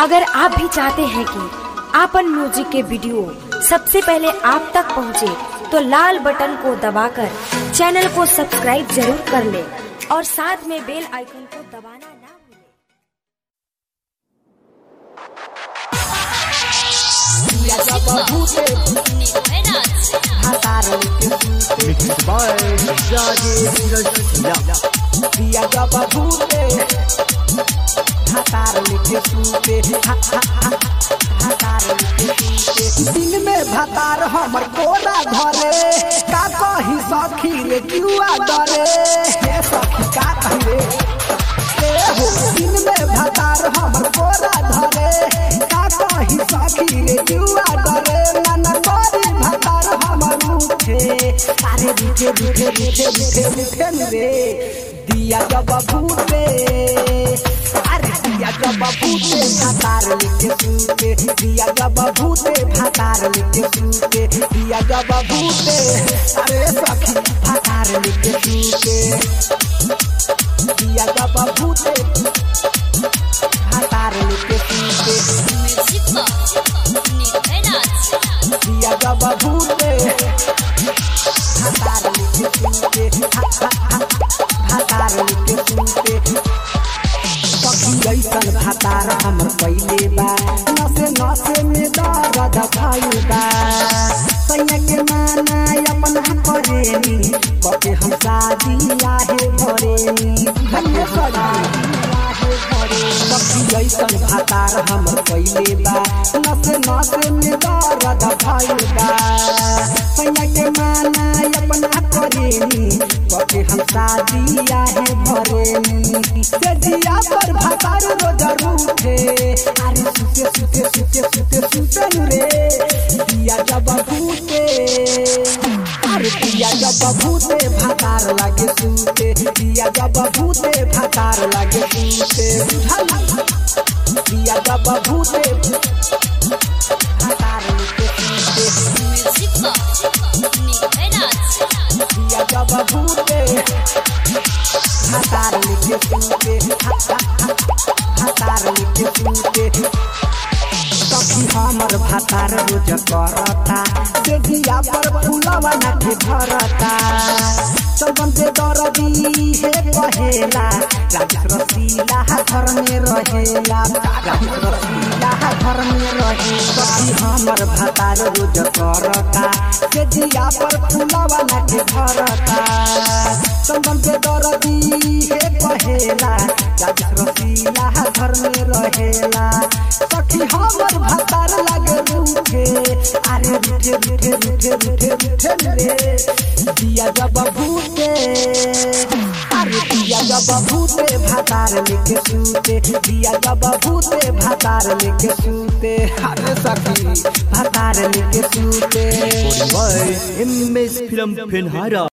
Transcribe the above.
अगर आप भी चाहते हैं कि आपन म्यूजिक के वीडियो सबसे पहले आप तक पहुंचे, तो लाल बटन को दबाकर चैनल को सब्सक्राइब जरूर कर ले और साथ में बेल आइकन को दबाना ना भूलें। दिन में भतार हमर कोरा धरे, का कही सखी रे जुआ डरे, हे सखी का कहे हो। दिन में भतार हमर कोरा धरे, का कही सखी रे जुआ डरे, मन करी भतार हमर उठे, अरे बिठे बिठे बिठे बिठे बिठे रे दिया जब भूते, दिया जब भूते भातार लिखे सूते, दिया जब भूते भातार लिखे सूते, दिया जब भूते अरे सखी भातार लिखे सूते, दिया जब भूते भातार लिखे सूते, दिया जब भूते भातार लिखे सूते, भातार लिखे सूते। ऐसन भातार हमर पहिले बा, नसे नसे में दर्द भइल बा, सैया के माना अपन करेनी, कके हम शादी आहे भरेनी, धन्य शादी आहे भरेनी। ऐसन भातार हमर पहिले बा, नसे नसे में दर्द भइल बा, सैया के माना अपन करेनी, कके हम शादी आहे भरेनी। से दिया पर भातार रोज रूठे, अरे सुते सुते सुते सुते सुते रे दिया जब भूते, अरे दिया जब भूते भातार लागे सूते, दिया जब भूते भातार लागे सूते, दिया जब भूते भातार लागे सूते, दिया जब भूते भातार लिखे सूते, भातार लिखे सूते। सखी हमर भातार रोज करता, से दिया पर फूलवा नाथे धरता, सबन से दरदी हे कहेला, राजेश रसीला घर में रहेला, राजेश रसीला घर में रहे। सखी हमर भातार रोज करता, से दिया पर फूलवा नाथे धरता, सबन से दरदी हे कहेला, राजेश रसीला घर में रहेला। सखी हमर भातार लागे रूठे, अरे रूठे रूठे रूठे रूठे रूठे रे दिया जब भूते, अरे दिया जब भूते भातार लेके सूते, दिया जब भूते भातार लेके सूते, अरे सखी भातार लेके सूते। MS film Phenhara.